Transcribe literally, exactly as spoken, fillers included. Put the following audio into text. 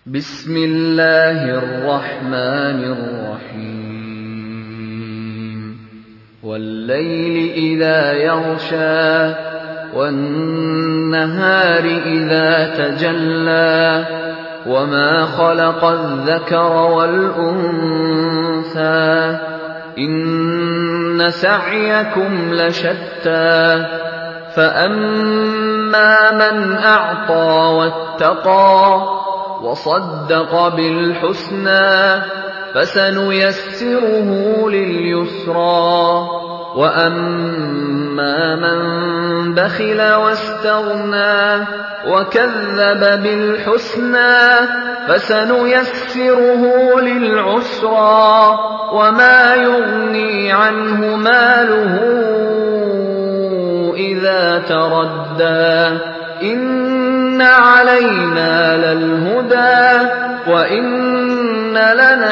بسم الله الرحمن الرحيم والليل إذا يغشى والنهار إذا تجلى وما خلق الذكر والأنثى إن سعيكم لشتى فأما من أعطى واتقى وصدق بالحسنى فسنيسره لليسرى وأما من بخل واستغنى وكذب بالحسنى فسنيسره للعسرى وما يغني عنه ماله إذا تردى إن علينا للهدى وإن لنا